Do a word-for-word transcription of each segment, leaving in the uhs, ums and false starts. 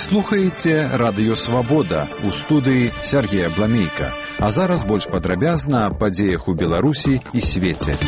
Слухаеце радыё «Свабода», у студыі Сергея Бламейка. А зараз больш падрабязна аб падзеях у Беларусі і свеце.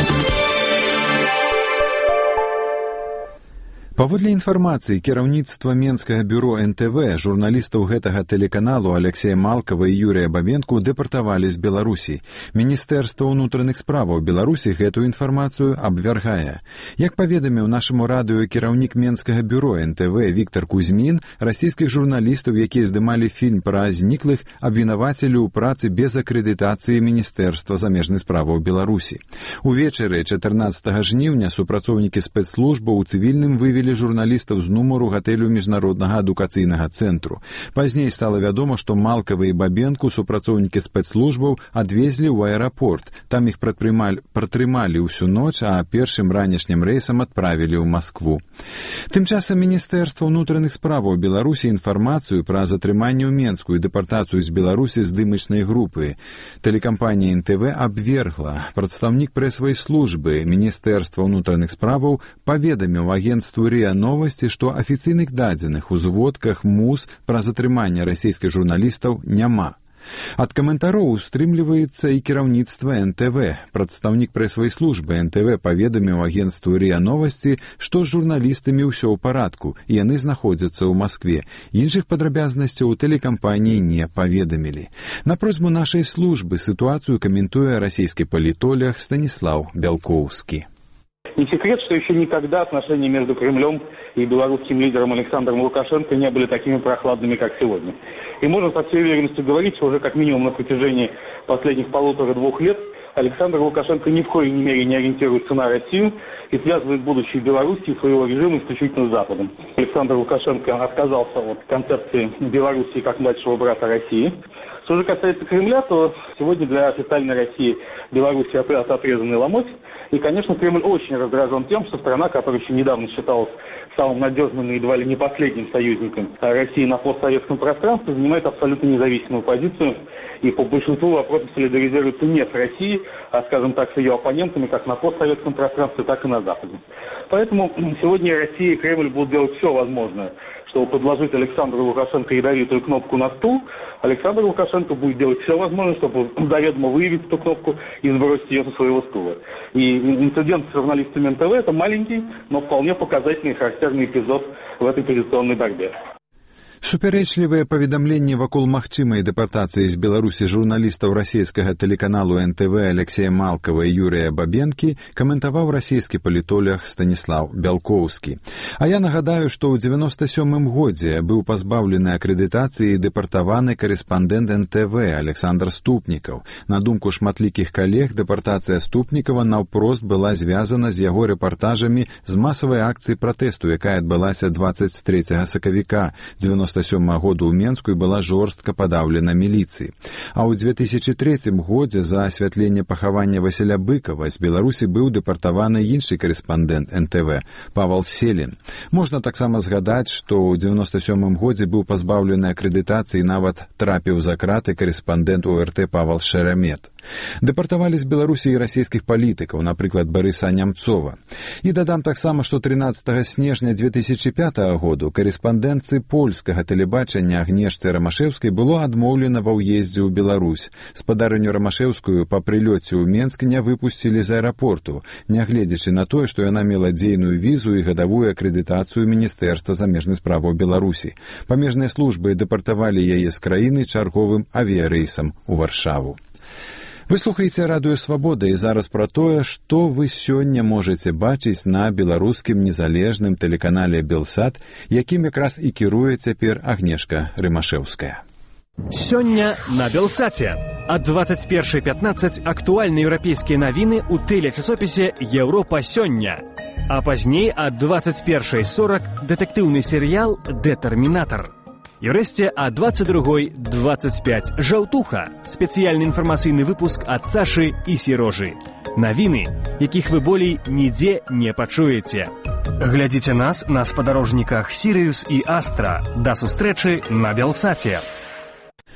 Паводле інфармацыі кіраўніцтва Менскага бюро эн тэ вэ, журналістаў гэтага тэлеканалу Алексея Малкова і Юрія Бабенку дэпартавалі з Беларусі. Міністэрства ўнутраных справаў Беларусі гэтую інфармацыю абвяргае. Як паведаміў нашаму радыё кіраўнік Менскага бюро эн тэ вэ Віктор Кузьмін, расійскіх журналістаў, якія здымалі фільм пра зніклых, абвінавацілі ў працы без акрэдытацыі Міністэрства замежных справаў Беларусі. Увечары чатырнаццатага жніўня супрацоўнікі спецслужбаў у цывільным вывелі журналістаў з нумару гатэлю міжнароднага адукацыйнага цэнтру. Пазней стала вядома, што Малкава і Бабенку супрацоўнікі спецслужбаў адвезлі ў аэрапорт. Там іх пратрымалі ўсю ноч, а першым ранішнім рэйсам адправілі ў Маскву. Тым часам Міністэрства ўнутраных справаў Беларусі інфармацыю пра затрыманне ў Менску і дэпартацыю з Беларусі здымачнай групы тэлекампанія эн тэ вэ абвергла. Прадстаўнік прэсавай службы Міністэрства ўнутраных справаў паведаміў агенцтву РИА Новости, што афіцыйных дадзеных у зводках МУЗ пра затрыманне расійскіх журналістаў няма. Ад каментароў устрымліваецца і кіраўніцтва эн тэ вэ. Прадстаўнік прэсавай службы эн тэ вэ паведаміў агенцтву РИА Новости, што з журналістамі ўсё ў парадку, і яны знаходзяцца ў Маскве. Іншых падрабязнасцяў у тэлекампаніі не паведамілі. На просьбу нашай службы сітуацыю каментуе расійскі палітолог Станіслав Бялкоўскі. Не секрет, что еще никогда отношения между Кремлем и белорусским лидером Александром Лукашенко не были такими прохладными, как сегодня. И можно со всей уверенностью говорить, что уже как минимум на протяжении последних полутора-двух лет Александр Лукашенко ни в коей мере не ориентируется на Россию и связывает будущее Беларуси и своего режима исключительно с Западом. Александр Лукашенко отказался от концепции Беларуси как младшего брата России. Что же касается Кремля, то сегодня для официальной России Беларусь отрезанный ломоть. И, конечно, Кремль очень раздражен тем, что страна, которая еще недавно считалась самым надежным и едва ли не последним союзником России на постсоветском пространстве, занимает абсолютно независимую позицию и по большинству вопросов солидаризируется не с Россией, а, скажем так, с ее оппонентами как на постсоветском пространстве, так и на Западе. Поэтому сегодня Россия и Кремль будут делать все возможное, чтобы подложить Александру Лукашенко ядовитую кнопку на стул. Александр Лукашенко будет делать все возможное, чтобы заведомо выявить эту кнопку и сбросить ее со своего стула. И инцидент с журналистами эн тэ вэ – это маленький, но вполне показательный и характерный эпизод в этой позиционной борьбе. Супярэчлівыя паведамленні вакол магчымай дэпартацыі з Беларусі журналістаў расійскага тэлеканалу эн тэ вэ Алексея Малкова і Юрія Бабенкі каментаваў расійскі палітолог Станіслав Бялкоўскі. А я нагадаю, што ў дзевяноста сёмым годзе быў пазбаўлены акрэдытацыі і дэпартаваны карэспандэнт эн тэ вэ Александр Ступнікаў. На думку шматлікіх калег, дэпартацыя Ступнікава наўпрост была звязана з яго рэпартажамі з масавай акцыі пратэсту, якая адбылася дваццаць трэцяга сакавіка дзевяноста сёмага году ў Менску і была жорстка падаўлена міліцыі. А ў дзве тысячы трэцім годзе за асвятленне пахавання Васіля Быкава з Беларусі быў дэпартаваны іншы карэспандэнт эн тэ вэ Павал Селін. Можна таксама згадаць, што ў дзевяноста сёмым годзе быў пазбаўлены акрэдытацыі, нават трапіў за краты карэспандэнт о эр тэ Павал Шерамет. Дэпартавалі з Беларусі і расійскіх палітыкаў, напрыклад, Барыса Нямцова. І дадам таксама, што трынаццатага снежня дзве тысячы пятага году карэспандэнтцы польскага тэлебачання Агнешцы Рамашэўскай было адмоўлена ва ўездзе ў Беларусь. Спадарыню Рамашэўскую па прылёце ў Менск не выпусцілі з аэрапорту, нягледзячы на тое, што яна мела дзейную візу і гадавую акрэдытацыю Міністэрства замежных справаў Беларусі. Памежныя службы дэпартавалі яе з краіны чарговым авіярэйсам у Варшаву. Вы слухаеце радыё «Свабода» і зараз пра тое, што вы сёння можаце бачыць на беларускім незалежным тэлеканале «Белсат», якім якраз і кіруе цяпер Агнешка Рымашэўская. Сёння на «Белсаце». Ад двадцать першай пятнадцать актуальныя еўрапейскія навіны ў тэлечасопісе «Еўропа сёння». А пазней ад двадцать першай сорак дэтэктыўны серыял «Дэтэрмінатар». І ўрэшце а двадцать другой двадцать пять «Жаўтуха» – спецыяльны інфармацыйны выпуск ад Сашы і Серожы. Навіны, якіх вы болей нідзе не пачуеце. Глядзіце нас на спадарожніках «Сірыус» і «Астра». Да сустрэчы на «Белсаце».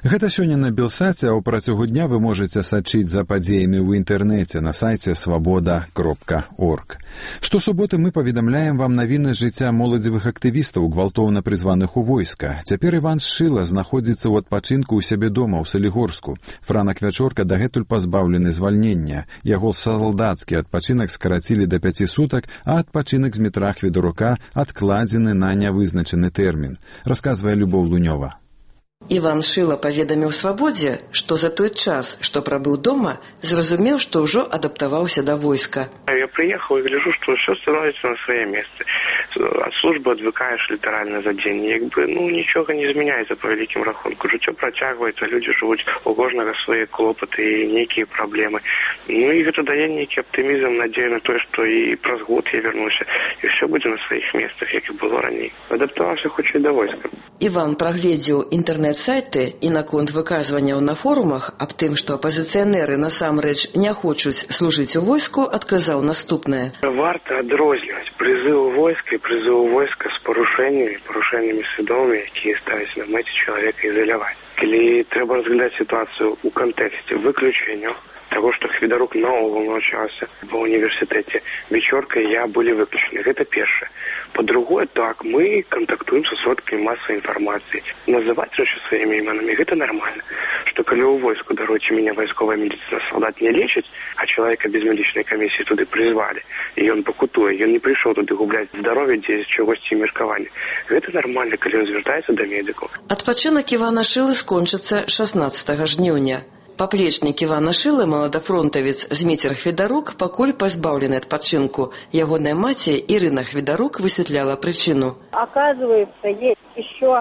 Гэта сёння на Белсаце, а ў працягу дня вы можаце сачыць за падзеямі ў інтэрнэце на сайце свабода кропка орг. Штосуботы мы паведамляем вам навіны з жыцця моладзевых актывістаў, гвалтоўна прызваных у войска. Цяпер Іван Шчыла знаходзіцца ў адпачынку ў сябе дома ў Салігорску. Франак Вячорка дагэтуль пазбаўлены звальнення. Яго салдацкі адпачынак скарацілі да пяці сутак, а адпачынак з метра Хведарука адкладзены на нявызначаны тэрмін. Расказвае Любоў Лунёва. Іван Шчыла паведаміў «Свабодзе», што за той час, што прабыў дома, зразумеў, што ўжо адаптаваўся да войска. Я приехал и гляжу, что все становится на свое место. От службы отвыкаешь литерально за день. Як бы, ну, ничего не изменяется по великим рахунку. Життя протягивается, люди живут у кожного свои клопоты и некие проблемы. Ну и это дает некий оптимизм, надею на то, что и праз год я вернусь, и все будет на своих местах, как и было ранее. Адаптовался хоть и до войска. Іван прагледзеў інтэрнэт-сайты і наконт выказванняў на форумах аб тым, што апазіцыянеры насамрэч не хочуць служыць у войску, адказаў наступнае. Варта адрозніваць прызыў у войска і прызыў у войска з парушэннямі, парушэннямі свядомымі, якія ставяць на мэце чалавека ізаляваць. Калі трэба разглядаць сітуацыю ў кантэксце выключэнняў, того, что Хведарук наогул навчаўся ва універсітэце, Вечорка і я былі выключены. Гэта першае. По-другое, так, мы контактуем со сродками массовой информации. Называть рэчы своими именами, гэта нормально. Что калі у войску даруйте меня войсковая медицина, солдат не лечить, а человека без медичной комиссии туды призвали, и он пакутуе, ён не пришел туды губляць здоровье, дзе чагосьці меркавання. Гэта нормально, калі он звяртаецца да медикаў. Адпачынак Івана Шчылы скончыцца шаснаццатага жніўня. Паплечнік Івана Шчылы, маладафронтавец Зміцер Хведарук, пакуль пазбаўлены адпачынку. Ягоная маці Ірына Хведарук высветляла причину. Оказывается, есть еще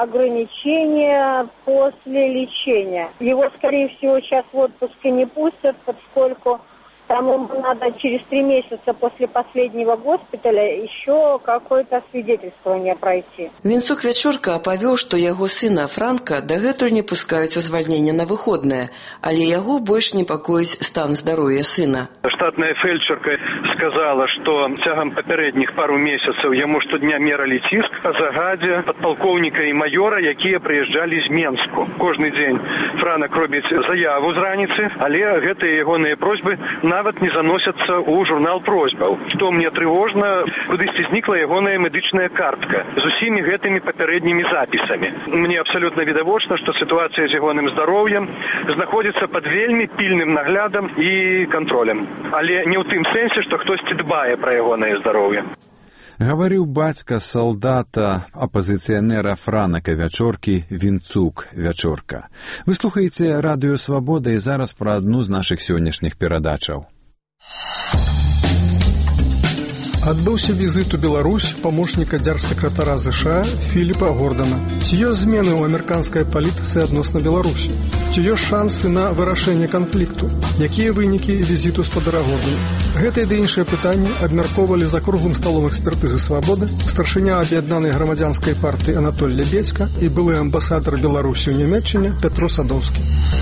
ограничения после лечения. Его, скорее всего, сейчас в отпуск не пустят, поскольку там ему надо через три месяца после последнего госпиталя еще какое-то свидетельствование пройти. Вінцук Вячорка апавёў, што яго сына Франка дагэтуль не пускаюць у звальненне на выходнае, але яго больш непакоіць стан здароўя сына. Штатная фельдшерка сказала, што цягам папярэдніх пару месяцаў яму штодня мералі ціск па загадзе падпалкоўніка і маёра, якія прыязджалі з Менску. Кожны дзень Франак робіць заяву з раніцы, але гэтыя ягоныя просьбы нават не заносяцца ў журнал просьбаў. Што мне трывожна, кудысьці знікла ягоная медычная картка з усімі гэтымі папярэднімі запісамі. Мне абсалютна відавочна, што сітуацыя з ягоным здароўем знаходзіцца пад вельмі пільным наглядам і кантролем. Але не ў тым сэнсе, што хтосьці дбае пра ягонае здароўе. Гаварыў бацька салдата апазіцыянера Франака Вячоркі Вінцук Вячорка. Вы слухаеце радыё «Свабода» і зараз пра адну з нашых сённяшніх перадачаў. Адбыўся візіт у Беларусь памочніка дзяржсакратара ЗША Філіпа Гордана. Ці ёсць змены ў амерыканскай палітыцы адносна Беларусі? Ці ёсць шансы на вырашэнне канфлікту? Якія вынікі візіту спадара Гордана? Гэтыя ды іншыя пытанні абмяркоўвалі за круглым сталом экспертызы «Свабоды» старшыня аб'яднанай грамадзянскай партыі Анатоль Лебедзька і былы амбасадар Беларусі ў Нямецчыне Пятро Садоўскі.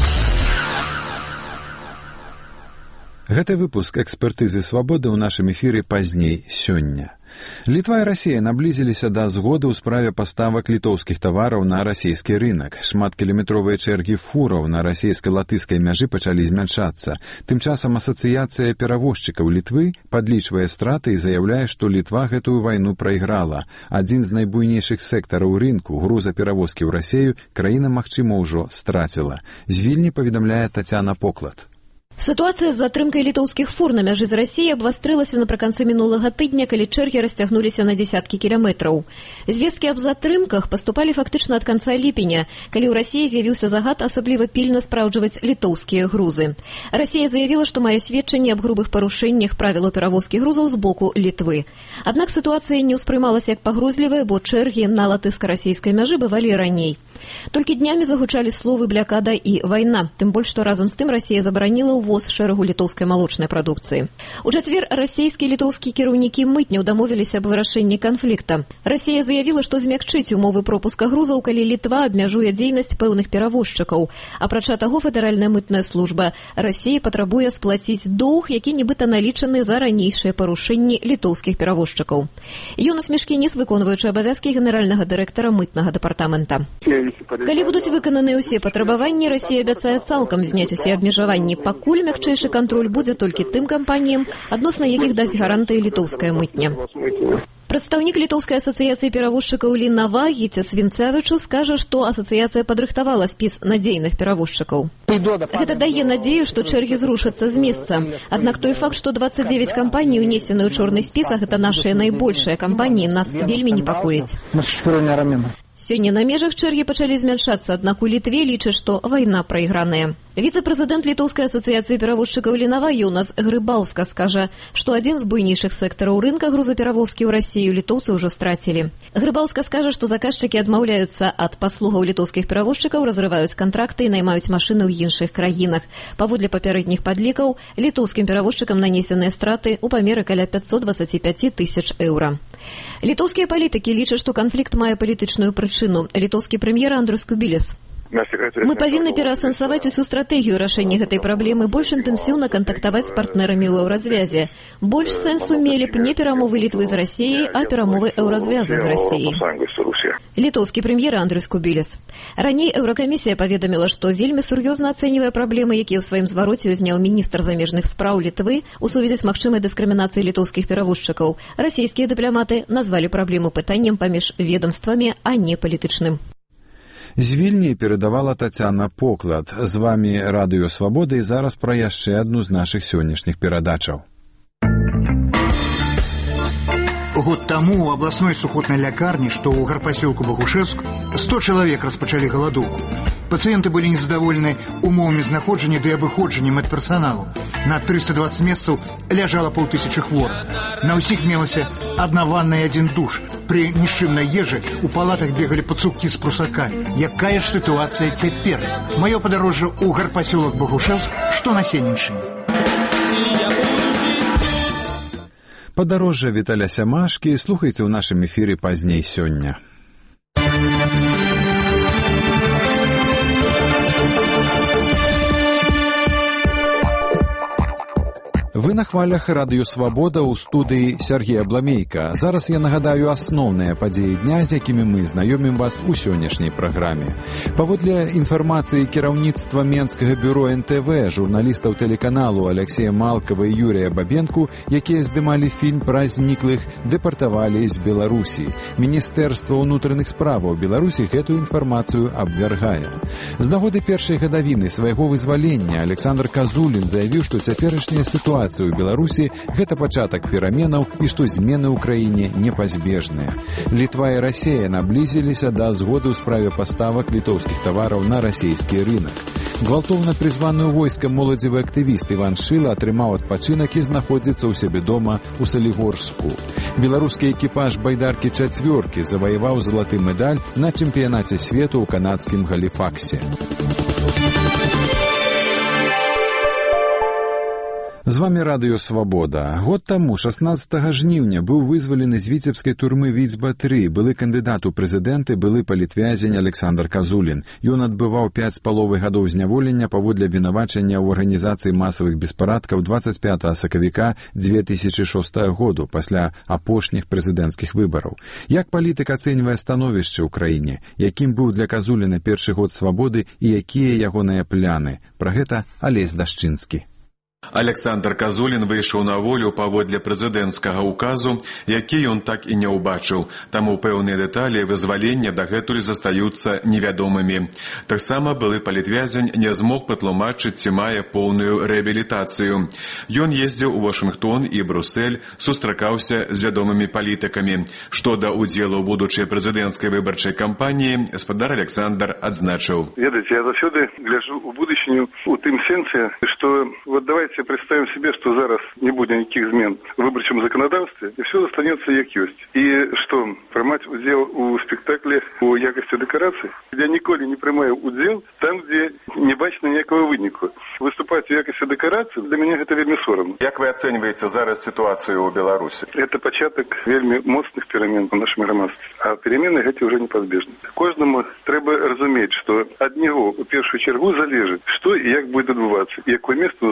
Гэты выпуск экспертызы «Свабоды» ў нашым эфіры пазней сёння. Літва і Расія наблізіліся да згоды ў справе паставак літоўскіх тавараў на расійскі рынак. Шматкіламетровыя чэргі фураў на расійска-латышскай мяжы пачалі змяншацца. Тым часам асацыяцыя перавозчыкаў Літвы падлічвае страты і заяўляе, што Літва гэтую вайну прайграла. Адзін з найбуйнейшых сектараў рынку грузаперавозкі ў Расею краіна, магчыма, ўжо страціла. З Вільні паведамляе Тацяна Поклад. Ситуация с затрымкой литовских фур на мяжы з Россией обвастрылася напрыканцы мінулага тыдня, калі чэргі расцягнуліся на десяткі кіламетраў. Звесткі аб затрымках паступалі фактычна ад канца ліпеня, калі ў Расіі з'явіўся загад асабліва пільна спраўджваць літоўскія грузы. Расія заявіла, што мае сведчанні аб грубых парушэннях правілаў перавозкі грузаў з боку Літвы. Аднак сітуацыя не ўспрымалася як пагрузлівая, бо чэргі на латышска-расійскай мяжы бывалі раней. Толькі днямі загучалі словы блякада і вайна, тым больш, што разам з тым Расія забараніла ўвоз шэрагу літоўскай малочнай прадукцыі. У чацвер расійскія і літоўскія кіраўнікі мытняў дамовіліся аб вырашэнні канфлікта. Расія заявіла, што змякчыць умовы пропуска грузаў, калі Літва абмяжуе дзейнасць пэўных перавозчыкаў. Апрача таго, федэральная мытная служба Расіі патрабуе сплаціць доўг, які нібыта налічаны за ранейшыя парушэнні літоўскіх перавозчыкаў. Ёнас Мішкініс, выконваючы абавязкі генеральнага дырэктара мытнага дэпартамента. Калі будуць выкананыя ўсе патрабаванні, Расія абяцае цалкам зняць усе абмежаванні, пакуль мякчэйшы кантроль будзе толькі тым кампаніям, адносна якіх дасць гарантыі літоўская мытня. Прадстаўнік літоўскай асацыяцыі перавозчыкаў Лінава Гіцяс Вінцевічу скажа, што асацыяцыя падрыхтавала спіс надзейных перавозчыкаў. Гэта дае надзею, што чэргі зрушацца з месца. Аднак той факт, што дваццаць дзевяць кампаній унесены ў чорны спіс, а гэта нашыя найбольшыя кампаніі, нас вельмі непакоіць. Сёння на межах чэргі пачалі змяншацца, аднак у Літве лічаць, што вайна прайграная. Віцэ-прэзідэнт літоўскай асацыяцыі перавозчыкаў Лінава Ёнас Грыбаўска скажа, што адзін з буйнейшых сектараў рынка грузаперавозкі ў Расію літоўцы ўжо страцілі. Грыбаўска скажа, што заказчыкі адмаўляюцца ад паслугаў літоўскіх перавозчыкаў, разрываюць кантракты і наймаюць машыны ў іншых краінах. Паводле папярэдніх падлікаў, літоўскім перавозчыкам нанесеныя страты ў памеры каля пятьсот двадцать пять тысяч еўра. Літоўскія палітыкі лічаць, што канфлікт мае палітычную прычыну. Літоўскі прэм'ер Андрус Кубілес. Мы павінны пераасэнсаваць усю стратэгію рашэння гэтай праблемы, больш інтэнсіўна кантактаваць з партнерамі ў еўразвязе. Больш сэнсу мелі б не перамовы Літвы з Расіяй, а перамовы еўразвяза з Расіяй. Літоўскі прэм'ер Андрус Кубілес. Раней Еўракамісія паведаміла, што вельмі сур'ёзна ацэньвае праблемы, якія ў сваім звароце ўзняў міністр замежных спраў Літвы у сувязі з магчымай дыскрымінацыяй літоўскіх перавозчыкаў. Расійскія дыпламаты назвалі праблему пытаннем паміж ведомствамі, а не палітычным. З Вільні перадавала Тацяна Поклад. З вамі Радыё Свабода і зараз пра яшчэ адну з нашых сённяшніх перадачаў. Год таму ў абласной сухотнай лякарні, што ў гарпасёлку Багушевск, сто чалавек распачалі галадоўку. Пацыенты былі незадаволены умовамі знаходжання ды абыходжання медперсаналу. На трыста дваццаць месцаў ляжала паўтысячы хворых. На ўсіх мелася адна ванна і адзін душ. Пры нішчымнай ежы у палатах бегалі пацукі з прусакамі. Якая ж сітуацыя цяпер? Маё падарожжа ў гарпасёлак Багушевск, што на Сенніншчыне. Падарожжа Віталя Сямашкі слухайце ў нашым эфіры пазней сёння. Вы на хвалях Радыё Свабода ў студыі Сергея Бламейка. Зараз я нагадаю асноўныя падзеі дня, з якімі мы знаёмім вас у сённяшняй праграме. Паводле інфармацыі кіраўніцтва Менскага бюро эн тэ вэ, журналістаў тэлеканалу Алексея Малкава і Юрія Бабенку, якія здымалі фільм пра зніклых, дэпартавалі з Беларусі. Міністэрства ўнутраных справаў Беларусі гэтую інфармацыю абвяргае. З нагоды першай гадавіны свайго вызвалення Александр Казулін заявіў, што цяперашняя сітуацыя у Беларусі – гэта пачатак пераменаў і што змены ў краіне непазбежныя. Літва і Расія наблізіліся да згоды ў справе паставак літоўскіх тавараў на расійскі рынак. Гвалтоўна прызваны ў войска моладзевы актывіст Іван Шыла атрымаў адпачынак і знаходзіцца ў сябе дома ў Салігорску. Беларускі экіпаж байдаркі «Чацвёркі» заваяваў залаты медаль на чэмпіянаце свету ў канадскім Галіфаксе. З вамі Радыё Свабода. Год таму, шаснаццатага жніўня, быў вызвалены з віцебскай турмы Віцьба тры былы кандыдат у прэзідэнты, былы палітвязень Александр Казулін. Ён адбываў пяць з паловай гадоў зняволення паводле вінавачання ў арганізацыі масавых беспарадкаў дваццаць пятага сакавіка дзве тысячы шостага году пасля апошніх прэзідэнцкіх выбараў. Як палітык ацэньвае становішча ў краіне? Якім быў для Казуліна першы год свабоды і якія ягоныя пляны? Пра гэта Алесь Дашчынскі. Александр Казулін выйшаў на волю паводле прэзідэнцкага указу, які ён так і не ўбачыў, таму пэўныя дэталі вызвалення дагэтуль застаюцца невядомымі. Таксама былы палітвязень не змог патлумачыць, ці мае поўную рэабілітацыю. Ён ездзіў у Вашынгтон і Брусэль, сустракаўся з вядомымі палітыкамі. Што да ўдзелу ў будучай прэзідэнцкай выбарчай кампаніі, гаспадар Александр адзначыў. Ведаеце, я заўсёды гляджу ў будучыню у тым сэнсе, што вот давайте представим себе, что зараз не будет никаких измен в выборчем законодательстве, и все останется как есть. И что, принимать удел у спектакля у якости декораций? Я николи не принимаю удел там, где не бачно никакого вынику. Выступать в якости декораций для меня это вельми соромно. Как вы оцениваете зараз ситуацию в Беларуси? Это початок вельми моцных перемен в нашем громадстве. А перемены эти уже непозбежны. Кожному треба разуметь, что от него в первую чергу залежит, что и как будет отбываться, и какое место вы знаете себе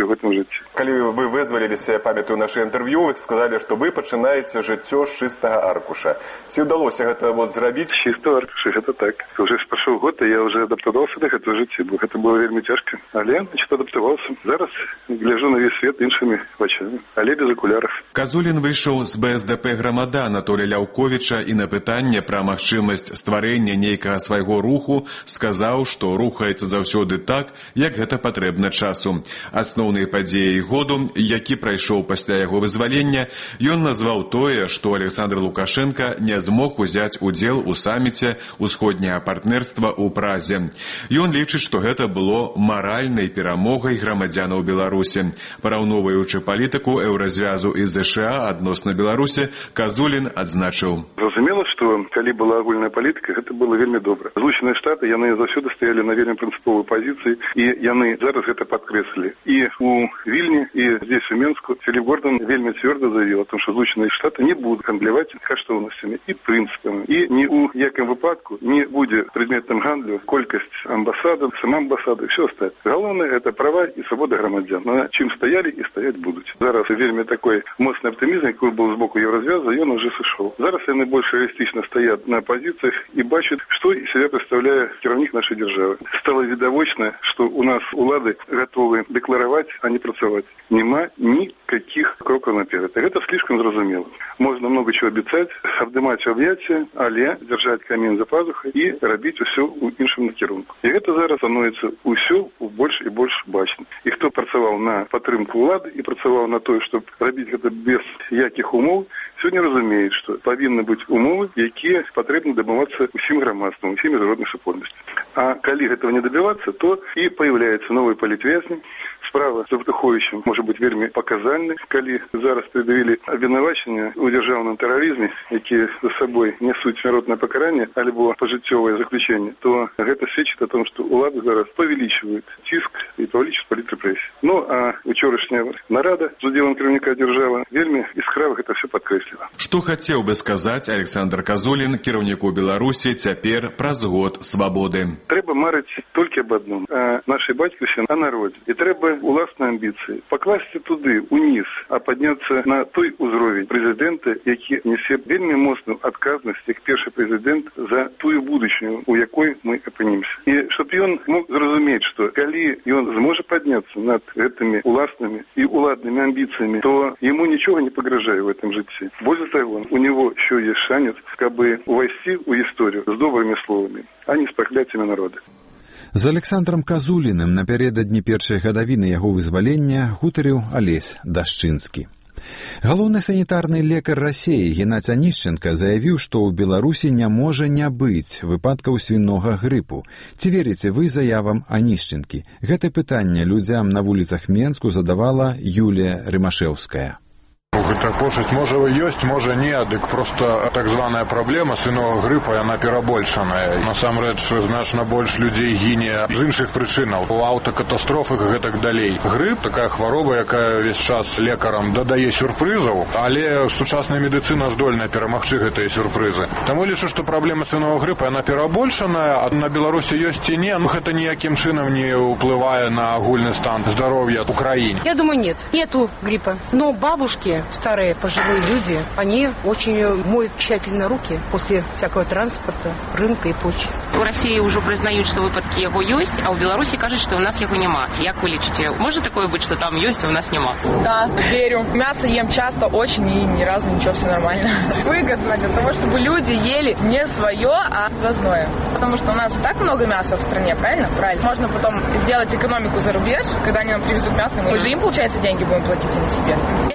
в этом жыцці. Калі вы вызваліліся, памятаю наше інтэрв'ю, вы сказалі, што вы пачынаеце жыццё з чыстага аркуша. Ці ўдалося гэта вот зрабіць? Чыстого аркуша, гэта так. Уже спашоў год, і я уже адаптаваўся да гэтага жыцця, бо гэта было вельмі цяжка. Але, значит, адаптаваўся. Зараз гляжу на весь свет іншымі вачамі, але без акуляров. Казулін выйшаў з бэ эс дэ пэ грамада Анатолія Ляўковіча і на пытанне пра магчымасць стварэння нейкага свайго руху сказаў, што рухаецца заўсёды так, як гэта патрэбна часу. Асноўнай падзеяй году, які прайшоў пасля яго вызвалення, ён назваў тое, што Александр Лукашенко не змог узяць удзел у саміце ўсходняга партнерства ў Празе. Ён лічыць, што гэта было маральнай перамогай грамадзянаў Беларусі. Параўноўваючы палітыку еўразвязу і ЗША адносна Беларусі, Казулін адзначыў. Зразумела, што калі была агульная палітыка, гэта было вельмі добра. Злучаныя Штаты, яны заўсёды стаялі на вельмі прынцыповай пазіцыі, і яны зараз гэта падкрэслілі. І у Вільні, і здесь у Менску Філіп Гордан вельмі цвёрда заявіў о том, што Злучаныя Штаты не будуць гандляваць каштоўнасцямі і прынцыпамі. І ні ў якім выпадку не будзе прадметным гандлю колькасць амбасадаў, сама амбасада і ўсё астатняе. Галоўнае гэта права і свабода грамадзян. На чым стаялі і стаяць будуць. Зараз вельмі такой моцны аптымізм, який быў з боку еўразвяза, ён уже сышоў. Зараз яны больш рэалістычна стаят на пазіцыях і бачаць, што из себя представляе кіраўнік нашай дзяржавы. Стало відавочна, што у нас улады гатовы дэклараваць, а не працаваць. Нема никаких кроков наперед. Это слишком зразумело. Можно много чего обещать, обдымать объятия, але держать камень за пазухой и рабіць усё ў іншым накірунку. І гэта зараз становіцца ўсё ў больш і больш бачным. І хто працаваў на падтрымку улады і працаваў на тое, чтобы рабіць гэта без якіх умоў, сёння разумеюць, што павінны быць умовы, якія патрэбны дабывацца ўсім грамадствам, усім міжнароднай супольнасці. А калі гэтага не дабівацца, то і появляецца новыя палітвязні. Справа з Вартуховичем може бути вельмі показальна, коли зараз пред'явили обвинувачення у державному тероризмі, які за собою несуть народне покарання або пожиттєве заключення, то це свідчить о тому, що улады зараз повеличивают тиск і повеличивают політрепресію. Ну, а вчорашня нарада з уділом керівника держави вельмі яскраво це все підкреслила. Што хацеў бы сказаць Александр Казулін, кіраўніку Беларусі, цяпер праз год свабоды. Трэба марыць толькі аб адным, о нашай бацькаўшчыне, о народе. І трэба уласныя амбіцыі пакласці туды уніз, а падняцца на той узровень прэзідэнта, які нясе вельмі моцную адказнасць як першы прэзідэнт за тую будучыню, у якой мы апынемся. І щоб ён мог зразумець, што калі ён зможа падняцца над гэтымі уласнымі і уладнымі амбіцыямі, то яму нічога не пагражае в этом жыцці. Больше того, у него еще есть шанец, кабы увайсці ў гісторыю з добрымі словамі, а не з пракляццямі народа. З Александром Казуліным напярэдадні першай гадавіны яго вызвалення гутарыў Алесь Дашчынскі. Галоўны санітарны лекар Расіі Геннадзь Анішченка заявіў, што ў Беларусі не можа не быць выпадкаў свінога грыпу. Ці верыце вы заявам Анішченкі? Гэта пытанне людзям на вуліцах Менску задавала Юлія Рымашэўская. Гэта пошуць можа ёсць, можа не, дык проста так званая праблема свінога грыпа, яна перабольшаная. Насамрэч, значна больш людзей гіне з іншых прычынаў, у аўтакатастрофах і гэтак далей. Грып, такая хвароба, якая ўвесь час лекарам дадае сюрпрызаў, але сучасная медыцына здольная перамагчы гэтыя сюрпрызы. Таму лічу, што праблема свінога грыпа, яна перабольшаная, а на Беларусі ёсць ці не, ну гэта ніякім чынам не ўплывае на агульны стан здароўя ў краіне. Я думаю, нет, нету гриппа, но бабушки, старые пожилые люди, они очень моют тщательно руки после всякого транспорта, рынка и прочее. У России уже признают, что выпадки его есть, а у Беларуси кажется, что у нас его нема. Як вы лечите? Может такое быть, что там есть, а у нас нема? Да, верю. Мясо ем часто очень и ни разу ничего, все нормально. Выгодно для того, чтобы люди ели не свое, а ввозное. Потому что у нас и так много мяса в стране, правильно? Правильно. Можно потом сделать экономику за рубеж, когда они нам привезут мясо, мы же им, получается, деньги будем платить, а не себе.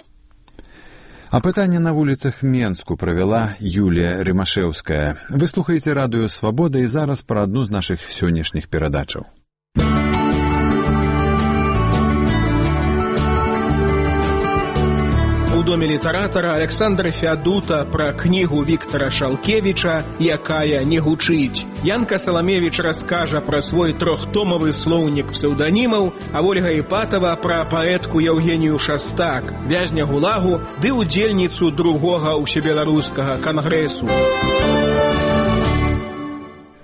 А пытанне на вуліцах Менску правяла Юлія Рымашэўская. Вы слухаеце радыё «Свабода» і зараз пра адну з нашых сённяшніх перадачаў. У доме літаратара Александра Феадута пра кнігу Віктара Шалкевіча «Якая не гучыць». Янка Саламевіч раскажа пра свой трохтомавы слоўнік псеўданімаў, а Ольга Іпатава пра паэтку Яўгенію Шастак, вязня гулагу ды удзельніцу другога ўсебеларускага кангрэсу.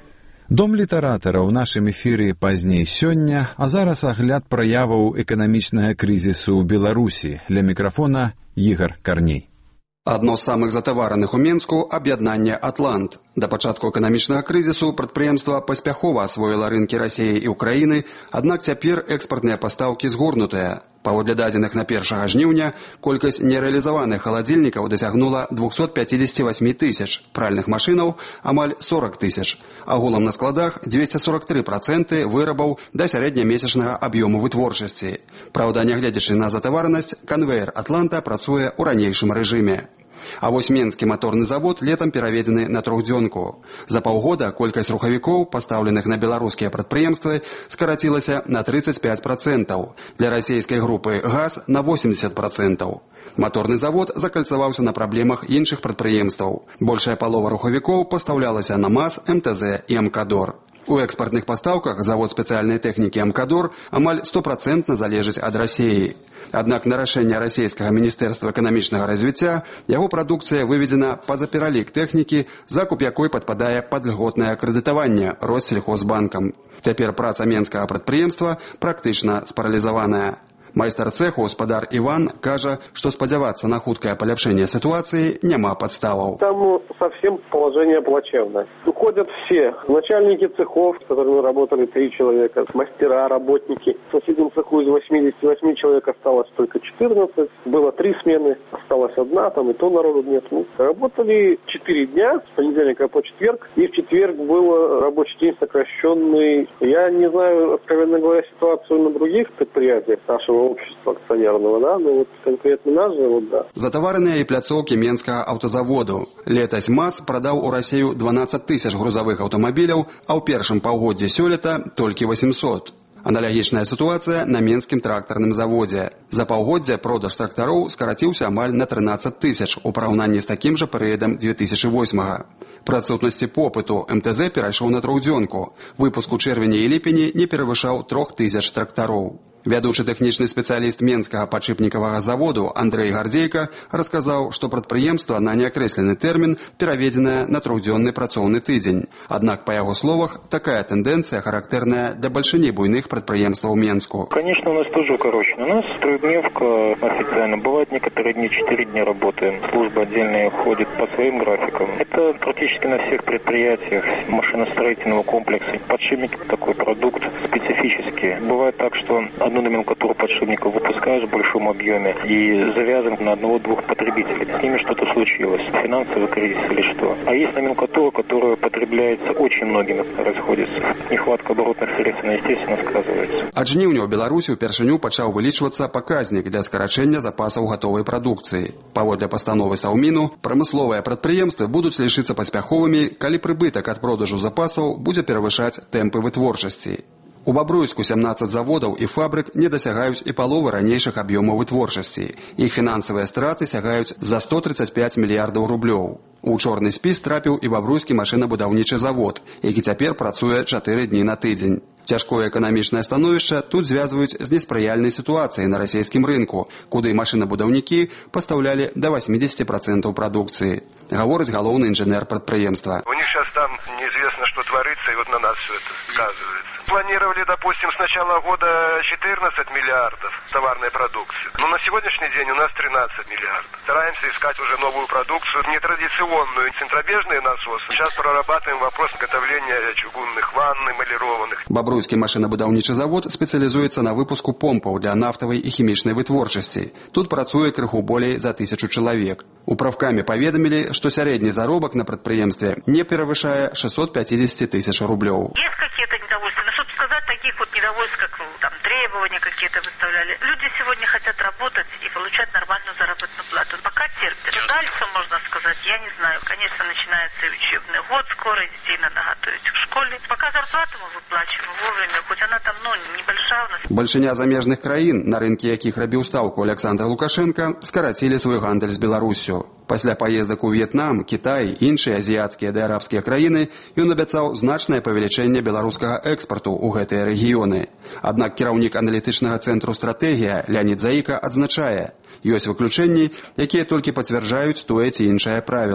Дом літаратара ў нашым эфіры пазней сёння, а зараз агляд праяваў эканамічнага крызісу ў Беларусі. Ля мікрафона Ігар Карней. Адно з самых затавараных у Менску – аб'яднанне «Атлант». Да пачатку эканамічнага крызісу прадпрыемства паспяхова асвоіла рынкі Расіі і Ўкраіны, аднак цяпер экспартныя пастаўкі згорнутыя. Паводле дадзеных на першага жніўня, колькасць нерэалізаваных халадзільнікаў дасягнула двухсот пяцідзесяці васьмі тысяч, пральных машынаў – амаль сорок тысяч. Агулам на складах двесце сорок тры працэнты вырабаў да сярэднямесячнага аб'ёму вытворчасці. Праўда, нягледзячы на затаваранасць, канвеер «Атланта» працуе ў ранейшым рэжыме. А вось Менскі маторны завод летам пераведзены на трохдзёнку. За паўгода колькасць рухавікоў, пастаўленых на беларускія прадпрыемствы, скарацілася на трыццаць пяць працэнтаў. Для расійскай групы «ГАЗ» на восемьдесят працэнтаў. Маторны завод закальцаваўся на праблемах іншых прадпрыемстваў. Большая палова рухавікоў пастаўлялася на МАЗ, МТЗ і МКДОР. У экспартных пастаўках завод спецыяльнай тэхнікі МКДОР амаль стопроцентна залежыць ад Расіі. Аднак на рашэнне расійскага міністэрства эканамічнага развіцця яго прадукцыя выведзена па-за пералік тэхнікі, закуп якой падпадае пад льготнае крэдытаванне Россельхозбанкам. Цяпер праца менскага прадпрыемства практычна спаралізаваная. Майстар цеху, гаспадар Иван, кажа, что спадзявацца на хуткае паляпшэнне ситуации няма подставаў. Там совсем положение плачевное. Уходят все. Начальники цехов, с которыми работали три человека, мастера, работники. В соседнем цеху из восьмидесяти восьми человек осталось только четырнадцать. Было три смены, осталась одна, там и то народу нет. Ну, работали четыре дня, с понедельника по четверг. И в четверг был рабочий день сокращенный. Я не знаю, откровенно говоря, ситуацию на других предприятиях нашего общества акционерного, да, но вот конкретно наш завод, да. Затавареныя і пляцоўкі Менскага аўтазаводу. Летась МАЗ прадаў у Расію дванаццаць тысяч грузавых аўтамабіляў, а ў першым паўгоддзі сёлета толькі восемьсот. Аналагічная сітуацыя на Менскім трактарным заводзе. За паўгоддзя продаж трактароў скараціўся амаль на трынаццаць тысяч у параўнанні з такім жа перыядам две тысячи восьмага. Пры адсутнасці попыту МТЗ перайшоў на трохдзёнку. Выпуск у чэрвені і ліпені не перавышаў трох тысяч трактароў. Вядучы тэхнічны спецыяліст Менскага падшипнікавага заводу Андрэй Гардзейка расказаў, што прадпрыемства на неакрэслены тэрмін пераведзенае на трохдзённы працоўны тыдзень. Аднак, па яго словах, такая тэндэнцыя характэрная для бальшыні буйных прадпрыемстваў Менску. Конечно, у нас тоже укорочено. У нас трехдневка официально. Бывает некоторые дни, четыре дня работаем. Служба отдельная ходит по своим графикам. Это практически на всех предприятиях машиностроительного комплекса. Подшипник такой продукт специфический. Бывает так, что одну номенклатуру подшипников выпускаешь в большом объеме и завязан на одного-двух потребителей. С ними что-то случилось, финансовый кризис или что. А есть номенклатура, которая потребляется очень многими, расходится. Нехватка оборотных средств, она, естественно, сказывается. Ад жніўня ў Беларусі ўпершыню пачаў вылічвацца паказнік для скарачэння запасаў гатовай прадукцыі. Паводле пастановы Саўміну, прамысловыя прадпрыемствы будуць лічыцца паспяховымі, калі прыбытак ад продажу запасаў будзе перавышаць тэмпы вытворчасці. У Бабруйску сямнаццаць заводаў і фабрык не дасягаюць і паловы ранейшых аб'ёмаў вытворчасці. Іх фінансавыя страты сягаюць за сто тридцать пять мільярдаў рублёў. У чорны спіс трапіў і Бабруйскі машынабудаўнічы завод, які цяпер працуе чатыры дні на тыдзень. Цяжкое эканамічнае становішча тут звязваюць з неспрыяльнай сітуацыяй на расійскім рынку, куды машынабудаўнікі пастаўлялі да восемьдесят процентов прадукцыі. Гаворыць галоўны інжынер прадпрыемства. У них сейчас там неизвестно, что творится, и вот на нас все это сказывается. Планировали, допустим, с начала года четырнадцать миллиардов товарной продукции. Но на сегодняшний день у нас тринадцать миллиардов. Стараемся искать уже новую продукцию, нетрадиционную, центробежные насосы. Сейчас прорабатываем вопрос изготовления чугунных ванн, эмалированных. Бабруйскі машынабудаўнічы завод спецыялізуецца на выпуску помпаў для нафтавай і хімічнай вытворчасці. Тут працуе крыху болей за тысячу чалавек. У правкамі паведамілі, што сярэдні заробак на прадпрыемстве не перавышае шестьсот пятьдесят тысяч рублёў. Есть какие-то недовольства, но чтобы сказать таких вот недовольств, как там требования какие-то выставляли. Люди сегодня хотят работать и получать нормальную заработную плату. Пока терпят. Дальше, можно сказать, я не знаю. Конечно, начинается учебный год, скоро детей надо готовить в школе. Пока зарплату мы выплачиваем вовремя, хоть она там, ну, небольшая у нас. Бальшыня замежных краін, на рынкі якіх рабіў стаўку Александр Лукашенко, скарацілі свой гандаль з Беларусю. Пасля паездак у В'етнам, Кітай, іншыя азіяцкія ды арабскія краіны, ён абяцаў значнае павелічэнне беларускага экспарту ў гэтыя рэгіёны. Аднак кіраўнік аналітычнага цэнтру «Стратэгія» Леонид Заіка адзначае, ёсць выключэнні, якія толькі пацвярджаюць тое ці іншае правіла.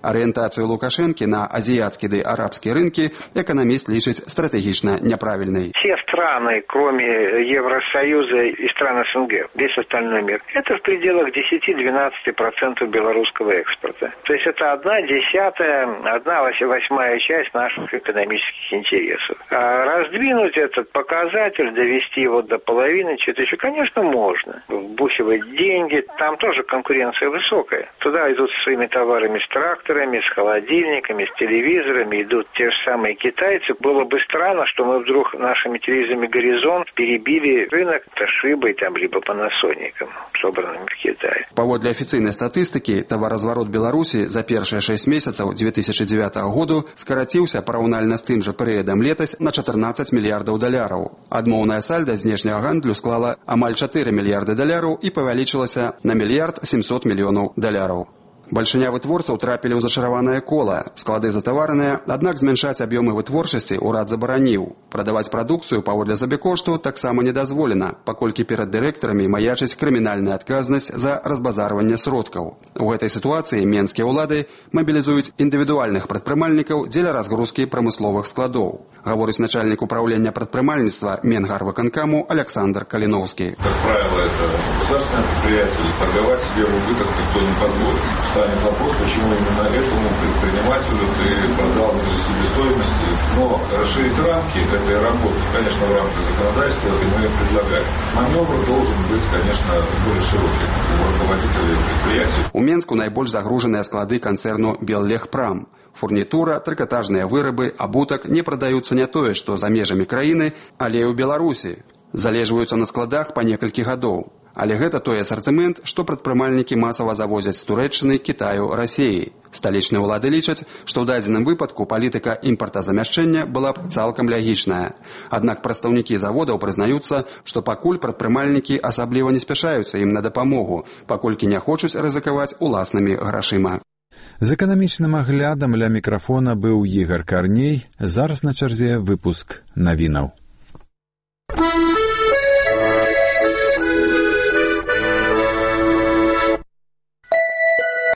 Арыентацыю Лукашэнкі на азіяцкі ды арабскі рынкі эканаміст лічыць стратэгічна няправільнай. Все страны, кроме Евросоюза и стран СНГ, весь остальной мир, это в пределах десять-двенадцать процентов белорусского экспорта. То есть это одна десятая, одна восьмая часть наших экономических интересов. А раздвинуть этот показатель, довести его до половины, что-то еще, конечно, можно. Вбухивать деньги, там тоже конкуренция высокая. Туда идут со своими товарами, с тракторами, с холодильниками, с телевизорами, идут те же самые китайцы. Было бы странно, что мы вдруг нашими телевизорами «Горизонт» перебили рынок Тошибой, там, либо Panasonic, собранным в Китае. Паводле афіцыйнай статыстыкі, таваразварот Беларусі за першыя шэсць месяцаў две тысячи девятого году скараціўся параўнальна з тым жа перыядам летась на чатырнаццаць мільярдаў даляраў. Адмоўная сальда знешняга гандлю склала амаль чатыры мільярды даляраў і павялічылася на мільярд сямсот мільёнаў даляраў. Бальшыня вытворцаў трапілі ў зачараванае кола. Склады затавараныя, аднак змяншаць аб'ёмы вытворчасці ўрад забараніў. Прадаваць прадукцыю паводле забекошту таксама не дазволена, паколькі перад дырэктарамі маячыць крымінальная адказнасць за разбазарванне сродкаў. У гэтай сітуацыі менскія ўлады мабілізуюць індывідуальных прадпрымальнікаў дзеля разгрузкі прамысловых складоў, гаворыць начальнік управлення прадпрымальніцтва Менгарвыканкаму Александр Калиновский. Как правило, это государственное предприятие, торговать себе в убыток никто не позволит. Станет вопрос, почему именно этому предпринимателю ты продал ниже себестоимости. Но расширить рамки этой работы, конечно, в рамках законодательства это мы предлагаем. Маневр должен быть, конечно, более широким у руководителей предприятий. У Менску найбольш загруженыя склады канцэрну Беллегпрам. Фурнітура, трыкатажныя вырабы, абутак не прадаюцца не тое, што за межамі краіны, але і ў Беларусі. Залежваюцца на складах па некалькі гадоў. Але гэта той асартымент, што прадпрымальнікі масава завозяць з Турэччыны, Кітаю, Расіі. Сталічныя ўлады лічаць, што ў дадзеным выпадку палітыка імпартазамяшчэння была б цалкам лягічная. Аднак прадстаўнікі заводаў прызнаюцца, што пакуль прадпрымальнікі асабліва не спяшаюцца ім на дапамогу, паколькі не хочуць рызыкаваць уласнымі грашыма. З эканамічным аглядам ля мікрафона быў Ігар Карней. Зараз на чарзе выпуск навінаў.